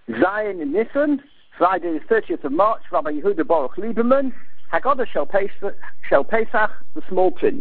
Zion in Nissen, Friday the 30th of March, Rabbi Yehuda Baruch Lieberman, Haggadah Shel Pesach, the small print.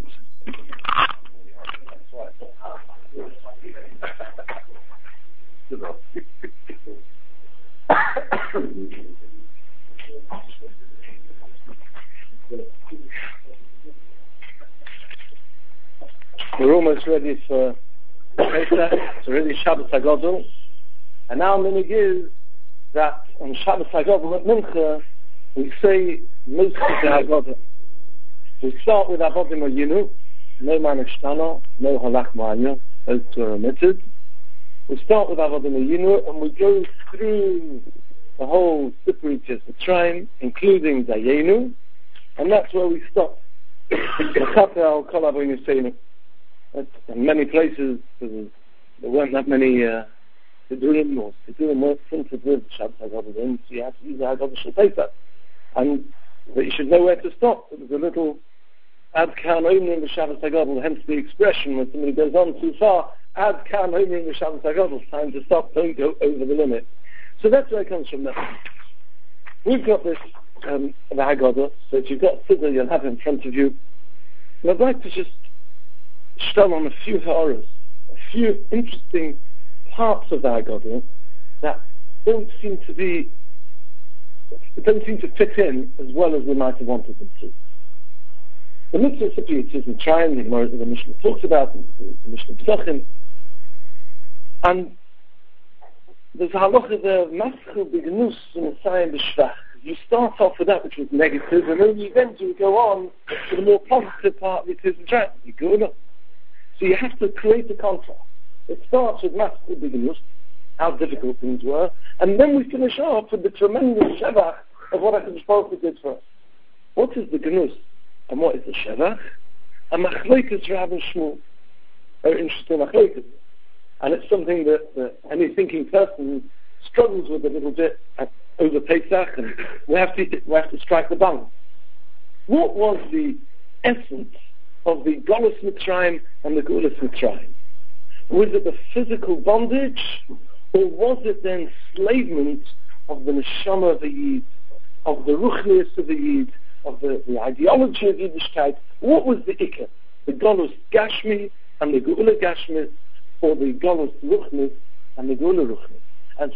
We're almost ready for Pesach. It's already Shabbos HaGadol. And now minhag is that on Shabbos HaGadol at Mincha, we say most of the Haggadah. We start with Avodim Hayinu, no Manishtana, no Halach Ma'anya, those two are omitted. We start with Avodim Hayinu and we go through the whole Sipur Yetzias Mitzrayim, including Dayenu, and that's where we stop. In many places, there weren't that many Sidurim or Sidurim weren't printed with Shabbos HaGadol in, so you have to use the Haggadah Shel Pesach. But you should know where to stop. There's a little Ad Kan Omrim B'Shabbos HaGadol, hence the expression when somebody goes on too far, Ad Kan Omrim B'Shabbos HaGadol, it's time to stop, don't go over the limit. So that's where it comes from now. We've got this, the Haggadah, so if you've got Siddur, you'll have it in front of you. And I'd like to just shtel on a few ha'aras, a few interesting parts of the Haggadah that don't seem to fit in as well as we might have wanted them to. The mitzvah Sipur Yetzias Mitzrayim, the Mishnah talks about, the Mishnah Pesachim, and there's a halacha there, Maschil B'Gnus U'Mesayim B'Shvach. You start off with that which was negative, and then you eventually go on to the more positive part of Yetzias Mitzrayim. You go enough. So you have to create a contrast. It starts with Maschil B'Gnus, how difficult things were, and then we finish off with the tremendous shevach of what HaKadosh Baruch Hu did for us. What is the Gnus and what is the shevach? And Machlokes Rav and Shmuel. Very interesting Machlokes. And it's something that any thinking person struggles with a little bit over Pesach, and we have to strike the balance. What was the essence of the Golus Mitzrayim and the Geulas Mitzrayim? Was it the physical bondage, or was it the enslavement of the neshama of the Yid, of the ruchnius of the Yid, of the ideology of Yiddishkeit? What was the Ikka? The Golus Gashmi and the Geula Gashmi, or the Golus Ruchnis and the Geula Ruchnis? And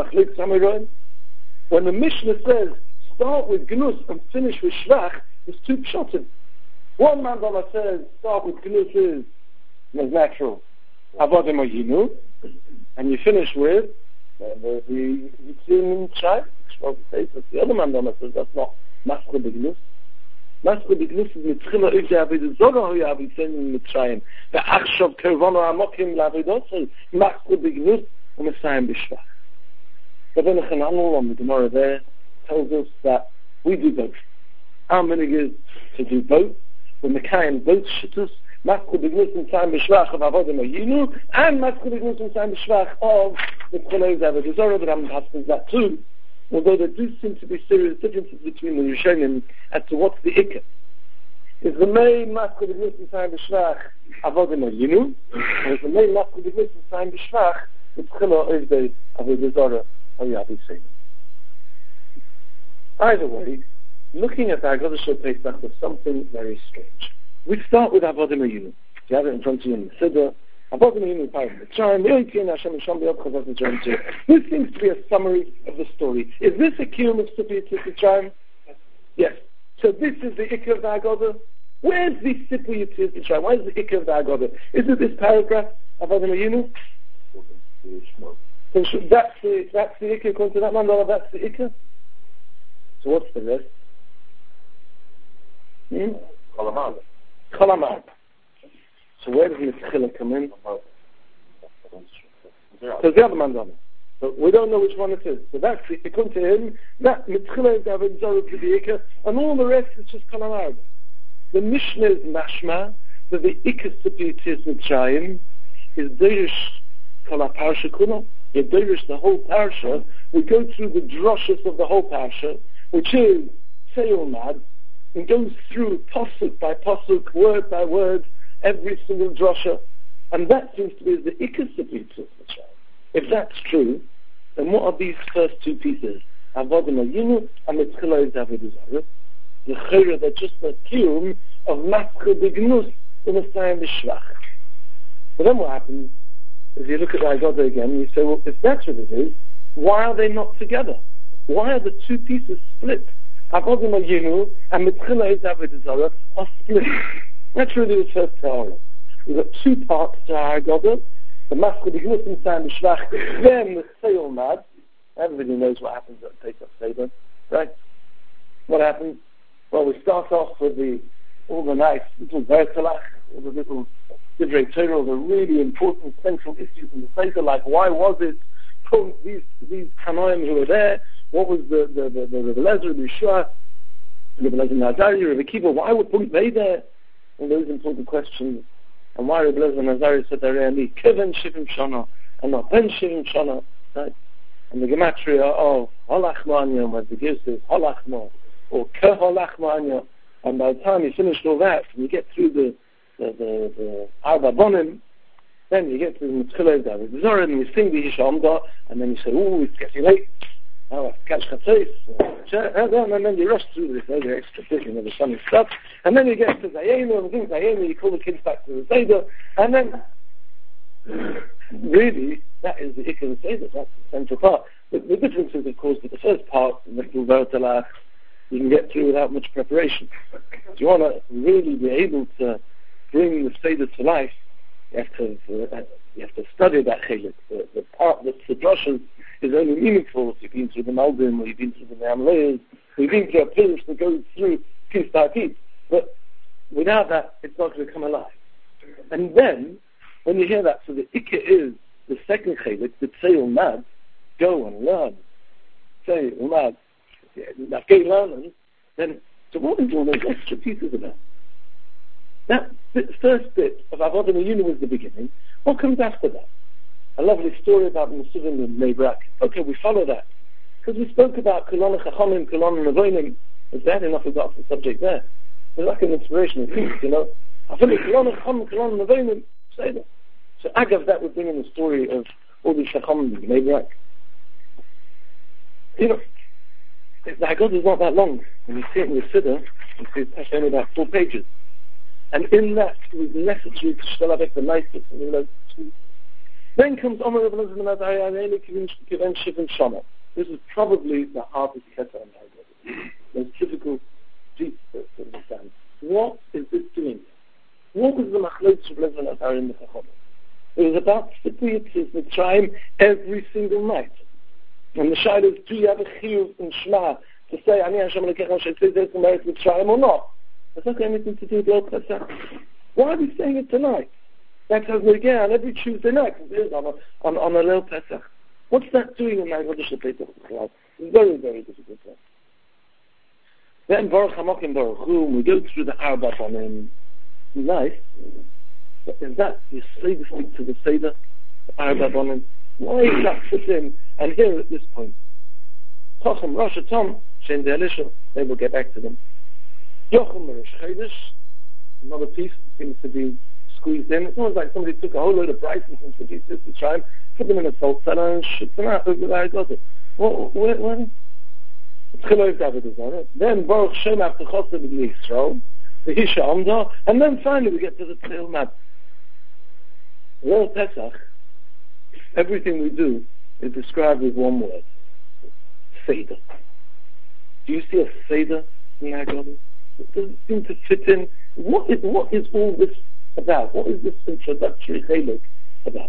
so, when the Mishnah says, start with Gnus and finish with Shvach, there's two pshatim. One mandala says, start with Gnus is natural, Avodim Hayinu, and you finish with the Yitzim Mitzrayim. The other mandala says, that's not Maschil B'Gnus. Maschil B'Gnus is Mitzchila Uvda Avodah Zorah Hu Yavitzim Mitzrayim. Ve'achshav Kervanu Amokim L'Avodosei. Maschil B'Gnus U'Mesayim B'Shvach. But then the Chananel on the Gemara there tells us that we do both. Our minhag is to do both. We're Mekayim both shittus, Maschil B'Gnus U'Mesayim B'Shvach of Avodim Hayinu, and Maschil B'Gnus U'Mesayim B'Shvach of the Uvda Avodah Zorah, but I'm passing that too. Although there do seem to be serious differences between the Rishonim as to what's the Ikka. Is the main Maschil B'Gnus U'Mesayim B'Shvach Avodim Hayinu, or is the main Maschil B'Gnus U'Mesayim B'Shvach Mitzchila Uvda Avodah Zorah? Either way, looking at the Haggadah Shel Pesach was something very strange. We start with Avodim Hayinu. You have it in front of you in the Siddur. Avodim Hayinu Parim Mitzrayim. This seems to be a summary of the story. Is this a kiyum of Sipur Yetzias Mitzrayim? Yes. So this is the Ikka of the Haggadah. Where's the Sipur Yetzias Mitzrayim? Where's the Ikka of the Haggadah? Is it this paragraph, Avodim Hayinu? So that's the Ikka, according to that mandala, that's the Ikka. So what's the rest? Cholamar. So where does Mitzchila come in? So the other mandala. But we don't know which one it is. So that's the, according to him, that Mitzchila is Avodah Zorah to the Ikka, and all the rest is just Cholamar. The Mishnah is mashma that the Ikka Sipur Yetzias Mitzrayim is Derish Kol HaParsha Kula. The whole parsha, we go through the droshes of the whole parsha, which is Seilmad, and goes through pasuk by pasuk, word by word, every single drosha, and that seems to be the Ikka Sipur Yetzias Mitzrayim. If that's true, then what are these first two pieces? Avodah Yinu and Mitzchila is Avodah Zarah. The Chayra, they're just the kiyum of Matzcha B'Gnus U'Nesayim B'Shvach. But then what happens is you look at the Haggadah again and you say, well, if that's what it is, why are they not together? Why are the two pieces split? Avodah Yinu and Mitzchila is Avodah Zarah are split. That's really the first Torah. We've got two parts to our Haggadah. The Matzcha B'Gnus U'Nesayim B'Shvach, then the Seyol Mad. Everybody knows what happens at Pesach Seder, right? What happens? Well, we start off with all the nice little Vertelach, all the little Divrei Torah, all the really important central issues in the Seder, like why was it these Tanoim who were there? What was the Rebbe Lezer, Rebbe Yeshua, Rebbe Lezer Nazari, Rebbe Kiva? Why were they there? All those important questions. And why Rebbe Lezer Nazari said there and Kevin Shivim Shana and not Ben Shivim Shana, right? And the gematria of Holachmanya, where the gives is Holachma, or Keholachmanya, and by the time you finish all that, and you get through the Arba Bonim, then you get to the Mitzchila David Zorin, and you sing the Yishamda, and then you say, oh, it's getting late, now I have to catch Chatzos, and then you rush through this other extra bit, the funny stuff, and then you get to Zayenu, and things Zayenu, you call the kids back to the Seder, and then really, that is the Ikar of the Seder, that's the central part. The difference is, of course, that the first part, the little Vertelach, you can get through without much preparation. If you want to really be able to bring the Seder to life, you have to study that chelik. The part that the drushes is only meaningful if you've been through the Malbim, or you've been through the Ne'amleis, or you've been through a pirish that goes through piece by piece. But without that, it's not going to come alive. And then, when you hear that, so the Ikka is the second chelik, the Tzeyul Mad, go and learn. Tzeyul Mad, learning, then, so what is all those extra pieces about? That first bit of Avodah Yinu was the beginning. What comes after that? A lovely story about the Mesuvim in Nebrak. Okay, we follow that. Because we spoke about Kulon Chachamim, Kulon Nevoinim. It's bad enough we got the subject there. It's like an inspirational piece, I feel like Kulon Chachamim, Kulon Nevoinim, say that. So Agav, that would bring in the story of all the Chachamim in Nebrak. The Haggadah is not that long. When you see it in the Siddur, you see it's only about 4 pages. And in that, it was necessary to shtel avek the nicest and the two. Then comes Omer of Elizabeth Nazari Kiven Shivim Shana. This is probably the hardest keta in the Haggadah. Most difficult deep to understand. What is this doing? What was the machlokes of Elizabeth Nazari in the Chacham? It was about the time every single night. And the Shai is, do you have a chiyuv in Shema to say, Ani Hashem Elokecha Asher Tzidei to merit Mitzrayim or not? That's not got anything to do with the Old Pesach. Why are we saying it tonight? That has again on every Tuesday night, on a Leil Pesach. What's that doing in my Haggadah Pesach? It's very, very difficult. Then Baruch Hamokim Baruch Hu, we go through the Arba Bonim. Nice. But is that you say the stick to the Seder, the Arba Bonim? Why is that fit in? And here at this point, Chacham, Rosh Tom, Shen De'alisha, they will get back to them. Yochem Rosh Chodesh, another piece seems to be squeezed in. It's almost like somebody took a whole load of prices and produced this to try and put them in a salt cellar and ship them out over the Haggadah. Where? It's Chilov David is on it. Then Baruch Shem after Chosed B'Bnei Yisrael, the Hisha Amda, and then finally we get to the Tzil Mad. Well, Pesach, everything we do is described with one word: Seder. Do you see a Seder in the Haggadah? It doesn't seem to fit in. What is all this about? What is this introductory chiluk about?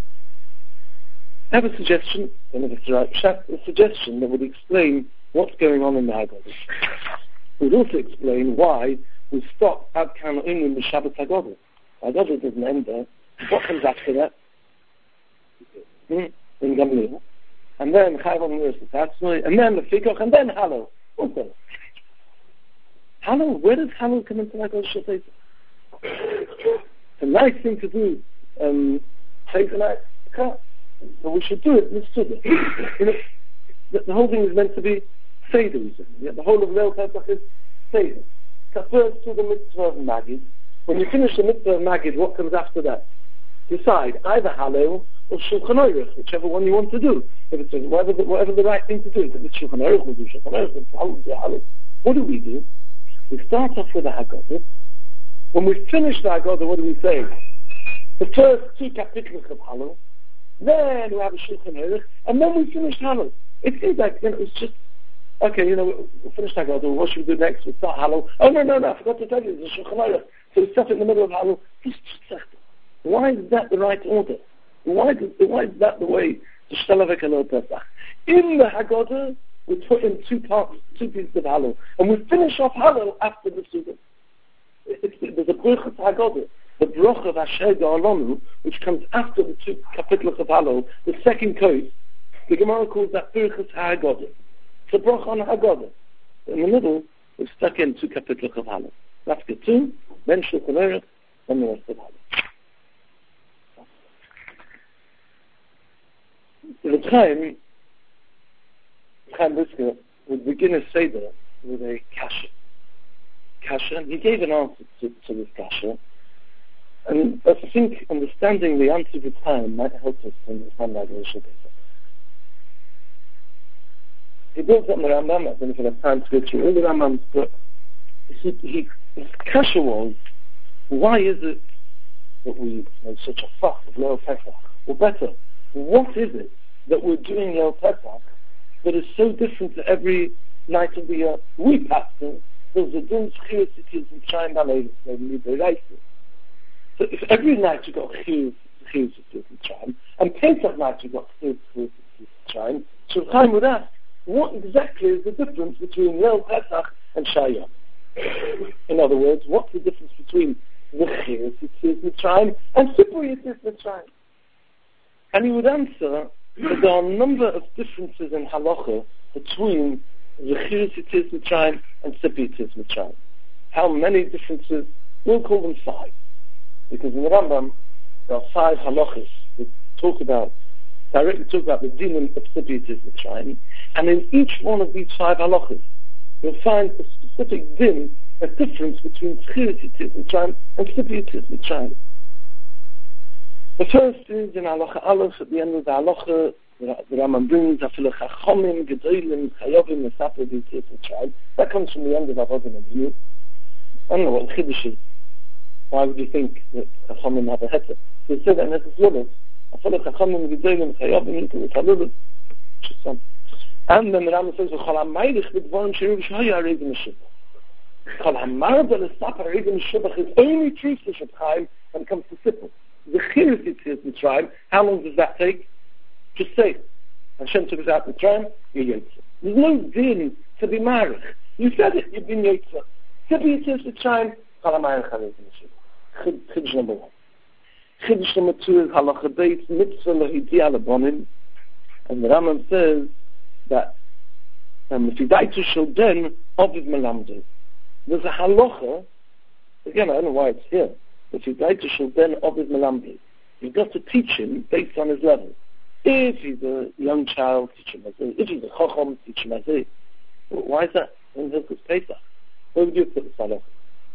I have a suggestion, I don't know if it's the right shot, a suggestion that would explain what's going on in the Haggadah. It would also explain why we stop Ad Kana in the Shabbat Haggadah. Haggadah doesn't end there. What comes after that? In Gamliel. And then Chayv Tatzmoi, and then the Fikoch, and then Hallel. What's that? Hallel? Where does Hallel come into Haggadah Shabbat? It's a nice thing to do. Take the night. So we should do it. Let's do it. The whole thing is meant to be Sederism. The whole of Leil Pesach is Seder. First to the mitzvah of Magid. When you finish the mitzvah of Magid, what comes after that? Decide either Hallel or Shulchan Aruch, whichever one you want to do. If it's whatever the right thing to do. If it's Shulchan Aruch, we'll do Shulchan Aruch. If it's Halal, we'll do Halal. What do? We start off with the Haggadah. When we finish the Haggadah, what do we say? The first 2 capitals of Halal, then we have a Shulchan Aruch, and then we finish Halal. It seems like, it's just, okay, we'll finish Haggadah, what should we do next? We'll start Halal. Oh, no, I forgot to tell you, there's a Shulchan Aruch. So we start in the middle of Halal. Why is that the right order? Why is that the way to Shtalavek Halal Pesach? In the Haggadah, we put in 2 parts, 2 pieces of Halal, and we finish off Halal after the Sukkah. There's a Birchas Haggadah, the Broch of Asher Ga'alonu, which comes after the 2 capitals of Halal, the second coast. The Gemara calls that Birchas Haggadah. It's a Broch on Haggadah. In the middle, we've stuck in 2 capitals of Halal. That's Ketu, then Shulchan Aruch, and the rest of Halal. The time, Chaim Brisker would begin a Seder with a kasha, and he gave an answer to this kasha. And I think understanding the answer of the time might help us to understand that a little bit. He builds up the Rambam. I don't know if I have time to go through all the Rambams, but his kasha was, why is it that we make such a fuss of Leil Pesach? Or better, what is it that we're doing Leil Pesach that is so different to every night of the year? We pastor, there's a din Chiyus Tzitzias and Chaim Balei, so if every night you got Chiyus Tzitzias and Chaim, and Pesach night you got Chiyus Tzitzias and Chaim, so Chaim would ask, what exactly is the difference between Leil Pesach and Shayam? In other words, what's the difference between the Chiyus Tzitzias and Chaim and Sipur Yitzis and Chaim? And he would answer that there are a number of differences in halacha between the Chiyus Tzitzias Mitzrayim and Sipur Yitzis Mitzrayim. How many differences? We'll call them 5. Because in the Rambam, there are 5 halachas that directly talk about the dinim of Sipur Yitzis Mitzrayim. And in each one of these 5 halachas, you'll find a specific din, a difference between Chiyus Tzitzias Mitzrayim and Sipur Yitzis Mitzrayim. The first is in Halacha Aleph, at the end of the Halacha, the Rambam brings Afilu Chachomim, Gedolim, Chayovim, Mesaper, Yitzis Mitzrayim. That comes from the end of Avodah Zarah. I don't know what the Chiddush is. Why would you think that Chachomim have a heter? So he said that in Eretz Yisrael, Afilu Chachomim, Gedolim, Chayovim, Yitzis Mitzrayim. And then the Rambam says, Chol HaMeilech B'dvarim Sheru B'Shaya Aregim Meshubach. Chol HaMarba L'Sapar Aregim Meshubach is only true for Sheb Chaim when it comes to Sipur. The Chiyus Tzitzias Mitzrayim, how long does that take? Just say, Hashem took us out Mitzrayim, you're Yitzhak. There's no din to be married. You said it, you've been Yitzhak. Sipur Yitzis Mitzrayim, Chol HaMeilech Aregim Meshubach. Chiddush number 1. Chiddush number 2 is Halacha Beis Mitzvah L'Hidia L'Bonim, and the Rambam says that L'Fidaitu Shel Ben Ovid Melamdu. There's a halacha, again I don't know why it's here, if you die to Shulben Ovid Melambi, you've got to teach him based on his level. If he's a young child, teach him as a. If he's a Chacham, teach him as a. Why is that? In Hilchos Pesach, where would you put the Salach?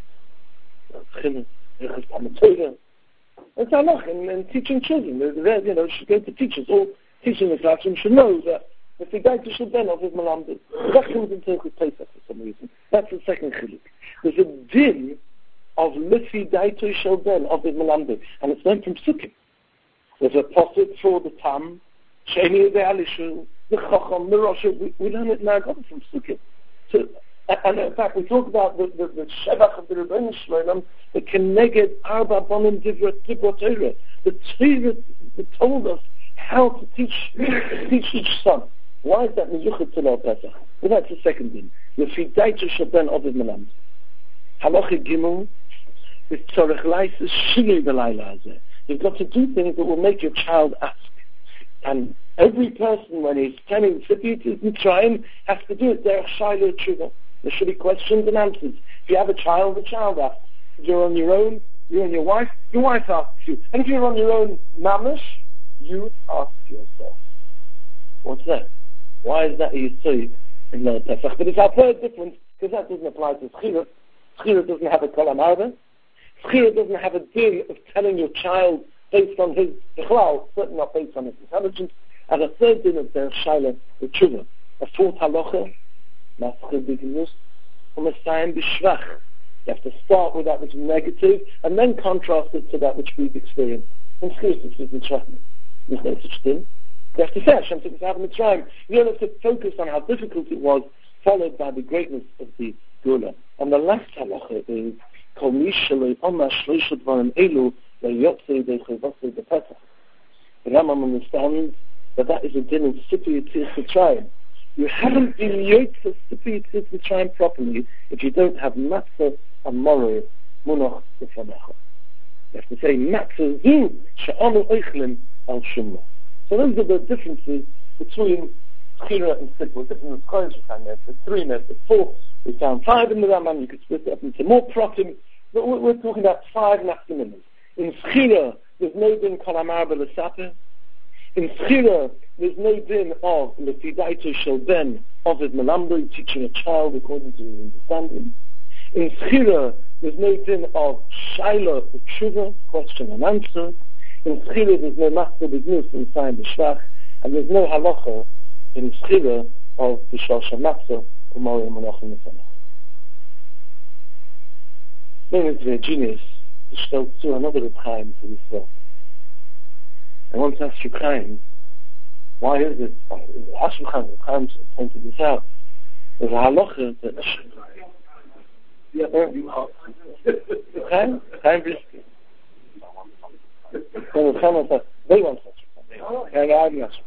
It's Salach and teaching children. They're should go to teachers. All teaching the classroom should know that if he died to Shulben Ovid Melambi, that comes into Hilchos Pesach for some reason. That's the second chiluk. There's a din of Lifi Daito Shelben of the Melambi, and it's learned from Sukkim. There's a posset for the Tam, Sheni the Alishu, the Chacham, the Rosh. We learn it now from Sukkim. So, and in fact, we talk about the Shevach of the Rebbeinu Shloim, the Keneged Arba Bonim Divra Torah. The Torah that told us how to teach each son. Why is that Mezuchet to Leil Pesach? Well, that's the second thing. Lifi Daito Shelben of the Melambi. Halacha Gimel. You've got to do things that will make your child ask. And every person, when he's telling Sipur Yitzis Mitzrayim, has to do it. There should be questions and answers. If you have a child asks. If you're on your own, you and your wife asks you. And if you're on your own mamish, you ask yourself. What's that? Why is that you say in the Pesach? But it's our third difference, because that doesn't apply to Schira. Schira doesn't have a Kol HaMarba. Schira doesn't have a din of telling your child based on his Bichlal, certainly not based on his intelligence, and a third din of their Shaila, the Tshuva. A fourth halacha, Maschil Bignus, U'Mesayim B'Shvach. You have to start with that which is negative, and then contrast it to that which we've experienced. And seriously, there's no such thing. You have to say, Hashem took us out of Mitzrayim. You don't have to focus on how difficult it was, followed by the greatness of the Gula. And the last halacha is, Kol Mishalei Oma Shloisha Dvarim Elu Le'yotzei Dechevosei B'Pesach. The Rambam understands that is a din in Sipi Yitzis Mitzrayim. You haven't been Yotzei Sipi Yitzis Mitzrayim properly if you don't have Matzah Amorei Munach B'Fanecha. You have to say Matzah Zu She'anu Eichlim Al Shumma. So those are the differences between Chira and Sipur. Different scholars we found there. There's 3 there, there's 4. We found 5 in the Rambam. You could split it up into more protim. But we're talking about 5 maximums. In Chira, there's no din Kalamar B'Lesaper. In Chira, there's no din of Lefidaito Shel Ben Ovid Melamdo, teaching a child according to his understanding. In Chira, there's no din of Shaila Tshuva, question and answer. In Schira, there's no Matzah B'Gnus in Sayim B'Shvach, and there's no halacha in Schira of B'Shal Matzah U'Morei Menachem Nefanach. Then it's a genius to stellt zu another Reb Chaim for this work. I want to ask Reb Chaim, why is it? Ask Reb Chaim pointed this out. There's a halacha that Chaim Brisky. They want such a and I'm not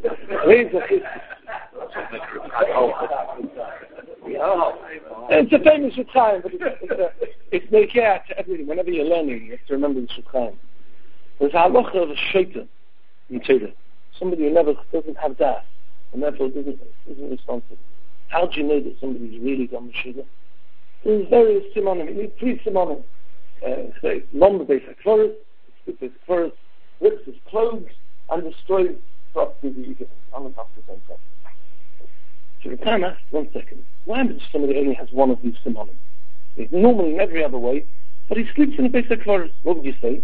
it's a famous Shulchan, but it's Meikah to everything. Whenever you're learning, you have to remember the Shulchan. There's a halacha of a shaitan in Torah. Somebody who never doesn't have that, and therefore isn't responsible. How do you know that somebody's really gone Meshuggah? There's various simonim. You need 3 simonim. Lomba Beis HaKvoros, Basic Forest, rips his clothes and destroys property that you give him on the top of the same property. So the time asked, 1 second, why does somebody only has one of these simonim? He's normally in every other way, but he sleeps in a Basic Forest. What would you say?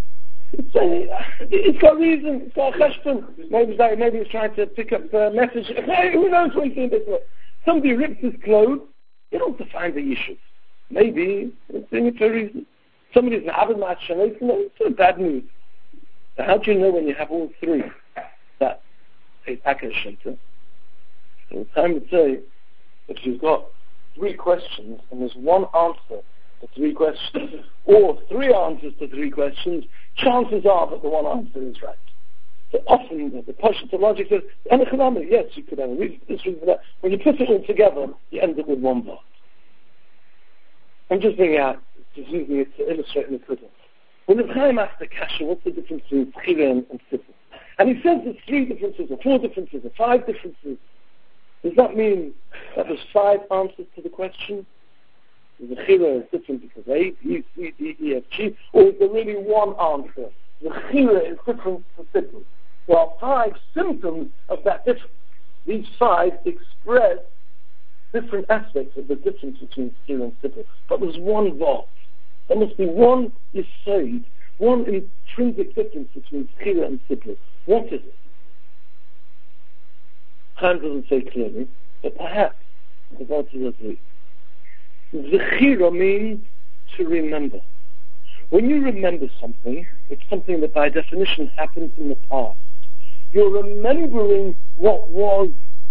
It's got reason, it's got a cheshbon. Maybe he's trying to pick up a message. Hey, who knows what he's doing this way? Somebody rips his clothes, you don't have to find the issue. Maybe it's doing it for a reason. Somebody's an avid match, and it's a bad news. So how do you know when you have all 3 that is Akar Shaita? So the time would say, if you've got 3 questions and there's 1 answer to 3 questions, or 3 answers to 3 questions, chances are that the 1 answer is right. So often the Pashut logic says, and yes, you could have a reason for this, reason for that. When you put it all together, you end up with 1 vote. I'm just bringing out, just using it to illustrate the Kudah. When Reb Chaim asked the Kasha, what's the difference between Chira and Sipur? And he says there's 3 differences, or 4 differences, or 5 differences. Does that mean that there's 5 answers to the question? Is the Chira is different because A, B, C, D, E, F, G, or is there really 1 answer? The Chira is different to Sipur. There are 5 symptoms of that difference. These 5 express different aspects of the difference between Chira and Sipur. But there's 1 vault. There must be 1 yesod, 1 intrinsic difference between Chira and Sipur. What is it? Chaim doesn't say clearly, but perhaps the God does agree. Zechira means to remember. When you remember something, it's something that by definition happened in the past. You're remembering what was.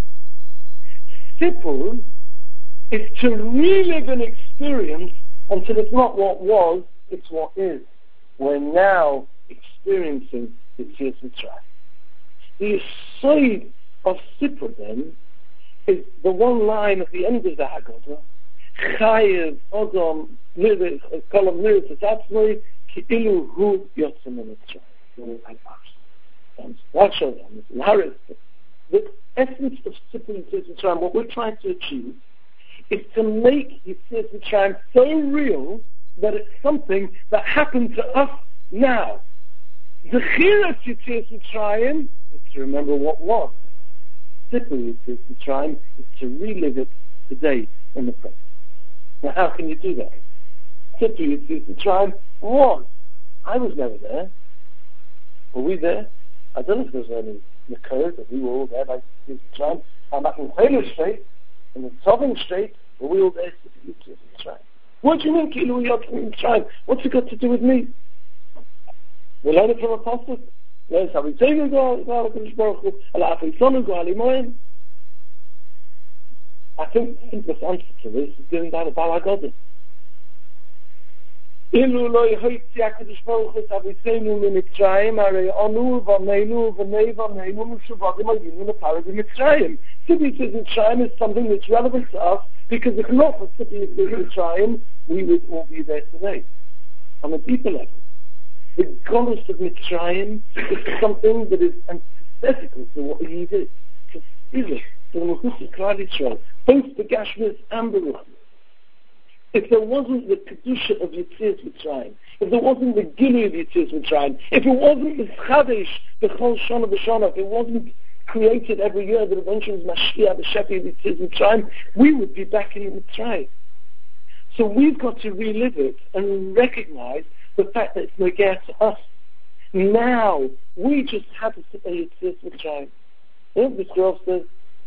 Sipur is to relive an experience until it's not what was, it's what is. We're now experiencing the Yetzias Mitzrayim. The side of Sipur then is the 1 line at the end of the Haggadah, Chayev Odom Kolam Niris Atzmoi Ki'ilu Hu Yotzei Mitzrayim. The essence of Sipur and Yetzias Mitzrayim, what we're trying to achieve, is to make Yetzias Mitzrayim so real that it's something that happened to us now. Zechiras Yetzias Mitzrayim is to remember what was. Sipur Yetzias Mitzrayim is to relive it today in the present. Now how can you do that? Sipur Yetzias Mitzrayim was. I was never there. Were we there? I don't know if there's any Makar that we were all there by Mitzrayim. I'm back in Taylor State, in the Southern State, were we all there to Mitzrayim? What do you mean, Kilu Yot Mitzrayim? What's it got to do with me? We learn it from Apostles. Learn how we say we go, I think the simplest answer to this is given by the Baal HaGodim. Ilu lo yehoitzi HaKadosh Baruch Hu Savitzeinu miMitzrayim Arei Anu v'Ameinu v'Nei v'Ameinu M'Shuvadim Ayinu L'Parad Mitzrayim. City of Mitzrayim is something that's relevant to us because if not for city of Mitzrayim, we would all be there today. On a deeper level, the Golus of Mitzrayim is something that is antithetical to what we did. To spirit, to the Mechus of Klal Yisrael, both the Gashmis and the Ruchnis. If there wasn't the Kedusha of Yetzias Mitzrayim, if there wasn't the Gilui of Yetzias Mitzrayim, if it wasn't the Chadesh, the Chol Shana B'Shana, if it wasn't created every year that eventually was Mashiach, the Shefi of Yetzias Mitzrayim, we would be back in Mitzrayim. So we've got to relive it and recognize the fact that it's Nogea to us. Now, we just have to sit there Yetzias Mitzrayim. You know what this girl says?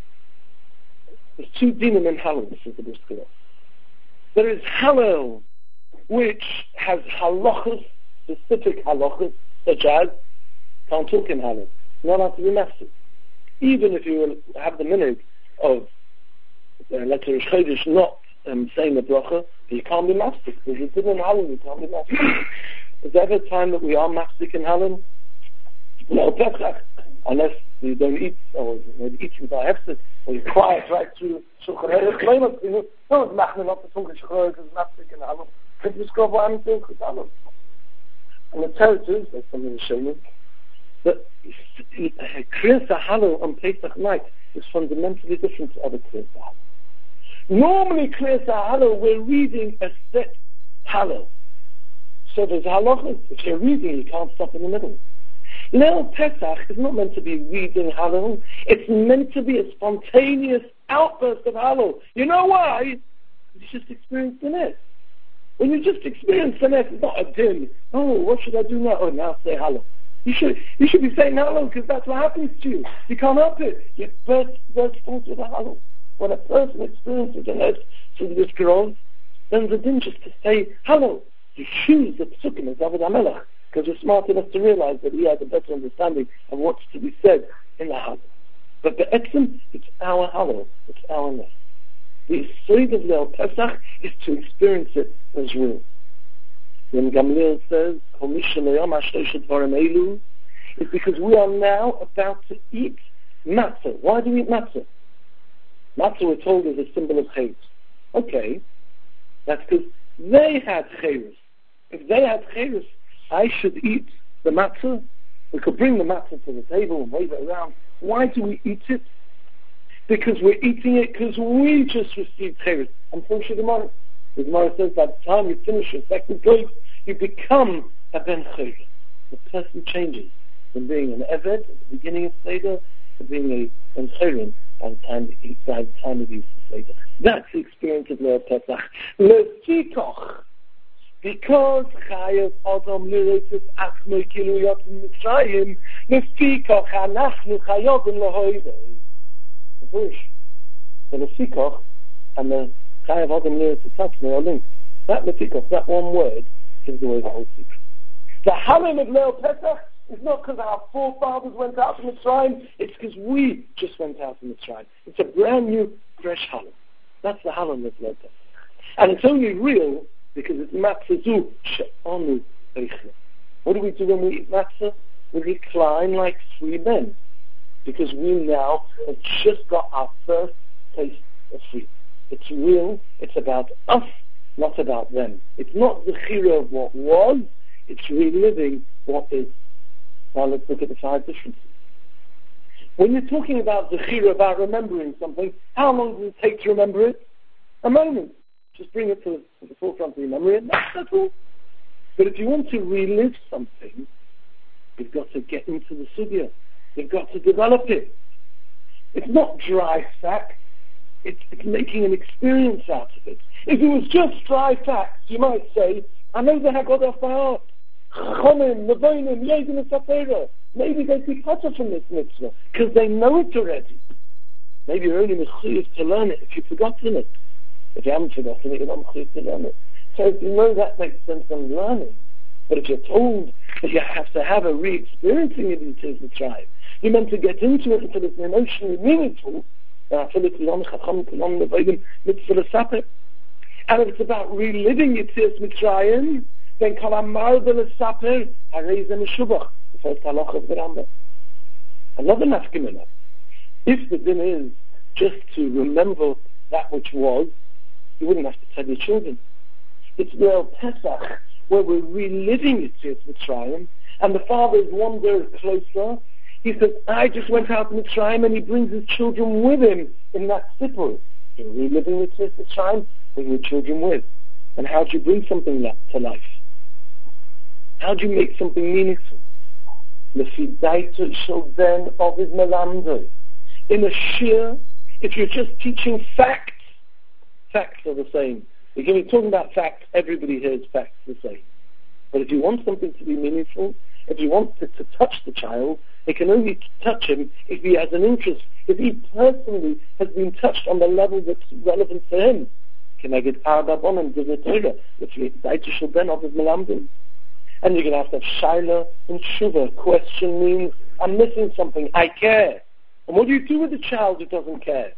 There's two dinim in Hallel, says the Bris Girl. There is Hallel, which has halachas, specific halachas, such as, can't talk in Hallel, not allowed to be massive. Even if you will have the minhag of, let's say, Rosh Chodesh not saying the bracha, you can't be massive. Because you did in Hallel, you can't be massive. Is there ever a time that we are massive in Hallel? No, Pesach, unless you don't eat, or maybe eat without hefsed, or you're quiet right through Shulchan Aruch. No one's machning up the Shulchan Aruch because massive in Hallel. But just go by and think with Hallel. And the territories, that's something to show you, that Kriyas HaHallel on Pesach night is fundamentally different to other Kriyas HaHallel. Normally, Kriyas HaHallel, we're reading a set Hallel. So there's halachas. If you're reading, you can't stop in the middle. Leil Pesach is not meant to be reading Hallel. It's meant to be a spontaneous outburst of Hallel. You know why? You just experienced the net. When you just experience the net, it's not a din. Oh, what should I do now? Oh, now say Hallel. You should be saying Hallel because that's what happens to you. You can't help it. You burst forth with a Hallel. When a person experiences the net through this growth, then the din just to say Hallel. You choose the psukim as David HaMelech because you're smart enough to realize that he has a better understanding of what's to be said in the Hallel. But the Etzem, it's our Hallel. It's our net. The Yisod of Leil Pesach is to experience it as real. When Gamliel says, it's because we are now about to eat matzah. Why do we eat matzah? Matzah, we're told, is a symbol of chayes. Okay, that's because they had chayes. If they had chayes, I should eat the matzah. We could bring the matzah to the table and wave it around. Why do we eat it? Because we're eating it because we just received chayes. Unfortunately, the Gemara says by the time you finish your second plate, you become a ben chayes. The person changes from being an eved at the beginning of Seder to being a ben chayes by the time of the Seder. That's the experience of Leil Pesach. Lefikoch, because Chayav Adam Lirotis Achmei Kiluyot Mitzrayim, Lefikoch Anachnu Chayovim Lahoivei. The bush. The Lefikoch and the Chayav Adam Lirotis Achmei are linked. That Lefikoch, that one word, gives away the whole secret. The Halim of Leil Pesach is not because our forefathers went out to Mitzrayim, it's because we just went out to Mitzrayim. It's a brand new, fresh Halim. That's the Halim of Leil Pesach. And it's only real because it's matzah she'onu eichel. What do we do when we eat matzah? We recline like three men because we now have just got our first taste of freedom. It's real. It's about us, not about them. It's not the chira of what was. It's reliving what is. Now let's look at the 5 differences. When you're talking about the chira, about remembering something, how long does it take to remember it? A moment. Just bring it to the forefront of your memory, and that's all. But if you want to relive something, you've got to get into the sugya. You've got to develop it. It's not dry fact. It's making an experience out of it. If it was just dry facts, you might say, I know the Haggadah off by heart. Chonim, Levonim, Yegin Sapera. Maybe they'd be cut off from this mitzvah because they know it already. Maybe you're only mechuyev to learn it if you've forgotten it. If you haven't forgotten it, you're not mechuyev to learn it. So if you know that makes sense on learning. But if you're told that you have to have a re-experiencing of Yetzias Mitzrayim, you're meant to get into it until it's emotionally meaningful. And if it's about reliving Yetzias Mitzrayim, then Kol Amar V'Lesaper Harei Zeh Meshubach. The first halacha of the Rambam. Another nafkamina. If the din is just to remember that which was, you wouldn't have to tell your children. It's the El Pesach, where we're reliving Yetzias Mitzrayim, and the father is one day closer. He says, I just went out to Mitzrayim, and he brings his children with him in that sippur. You're reliving Yetzias Mitzrayim, bring your children with. And how do you bring something to life? How do you make something meaningful? Lefidaita shel ben ovid melamdo. In a shir, if you're just teaching facts are the same. If you're talking about facts, everybody hears facts the same. But if you want something to be meaningful, if you want it to touch the child, it can only touch him if he has an interest, if he personally has been touched on the level that's relevant to him. Can I get Arabon and Torah? If you Daita shel ben ovid melamdo. And you're going to have Shaila and Shuva. Question means, I'm missing something, I care. And what do you do with the child who doesn't care?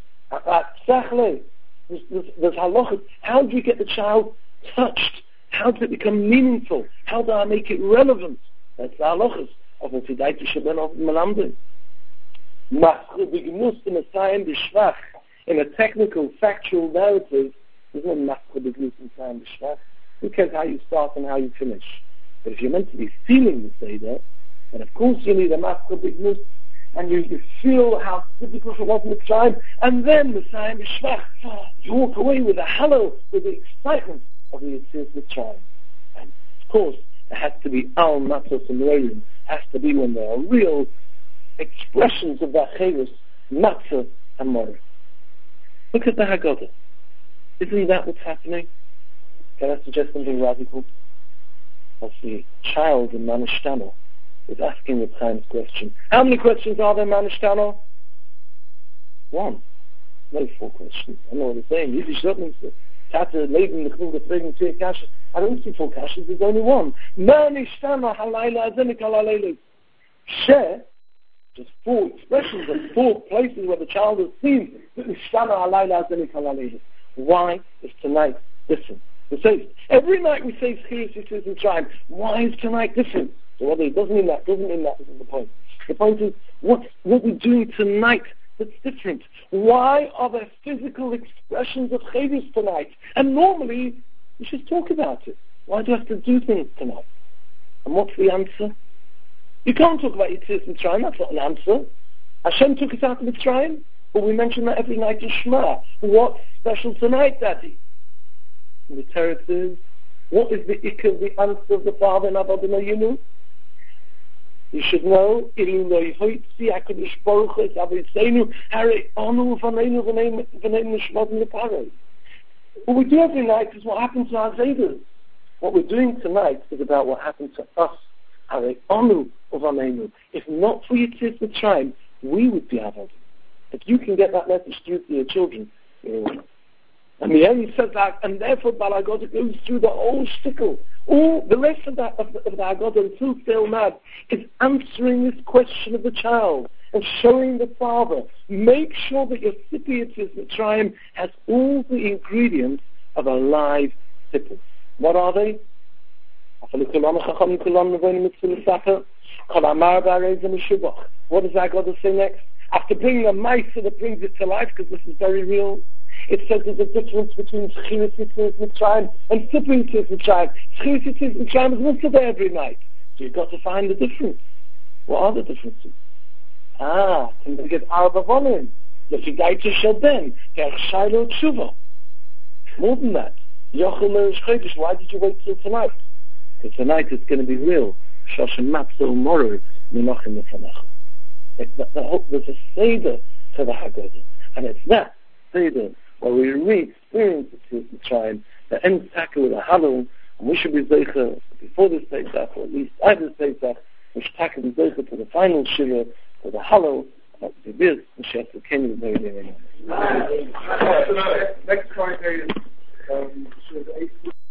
There's halachas. How do you get the child touched? How does it become meaningful? How do I make it relevant? That's the halachas of the Daita shel ben ovid melamdo. In a technical, factual narrative, there's no machzor b'gnus Messiah b'shvach. Who cares how you start and how you finish? But if you're meant to be feeling the Seder, then of course you need a machzor b'gnus, and you feel how difficult it was in the time, and then Messiah b'shvach, you walk away with the hallow, with the excitement of the Yetzias Mitzrayim. And of course, it has to be al matzos and rolim. Has to be when there are real expressions of that chayrus, matzah and morah. Look at the Haggadah. Isn't that what's happening? Can I suggest something radical? As the child in Manishtano is asking the Chaim's question. How many questions are there in Manishtano? One. No 4 questions. I know what they're saying. I don't see 4 kashas, there's only one. Manishtano halayla azenik halayla. Share, just 4 expressions of 4 places where the child has seen Manishtano halayla azenik halayla. Why is tonight different? We say, every night we say Zchiras Yetzias Mitzrayim. Why is tonight different? So whether it doesn't mean that isn't the point. The point is, what we're doing tonight that's different. Why are there physical expressions of Chavis tonight? And normally, we should talk about it. Why do you have to do things tonight? And what's the answer? You can't talk about Yetzias Mitzrayim, that's not an answer. Hashem took us out of Mitzrayim, but we mention that every night in Shema. What's special tonight, Daddy? And the teretz is, what is the ikar, the answer of the Father in Abba B'nai Yinu? You should know, what we do every night is what happened to our Zaydas. What we're doing tonight is about what happened to us. If not for Yetzias Mitzrayim, we would be avodim. If you can get that message to your children, and the end says that, and therefore Balagoda goes through the whole shtickle. All the rest of the Haggadah until Seilmad is answering this question of the child and showing the father. Make sure that your Yetzias Mitzrayim has all the ingredients of a live sippur. What are they? What does Haggadah say next? After bringing a ma'aser that brings it to life, because this is very real, it says there's a difference between Zchiras Yetzias Mitzrayim and Sippur Yetzias Mitzrayim. Zchiras Yetzias Mitzrayim is also there every night. So you've got to find the difference. What are the differences? Can they get Arba Volim? Lefidaita shel ben, Derech Shaila Tshuva. More than that. Yochel Merish Chodesh, why did you wait till tonight? Because tonight it's going to be real. Shoshem Matzah Moro, Menachem Lefanecha. There's a Seder to the Haggadah. And it's that Seder where we re-experience Yetzias Mitzrayim that ends tackle with a Hallel And we should be zeicha before this Pesach, or at least after this Pesach, we should tackle the zeicha for the final Shiva, for the Hallel, of the Biz, and Shef, the King of the very day. Next Friday is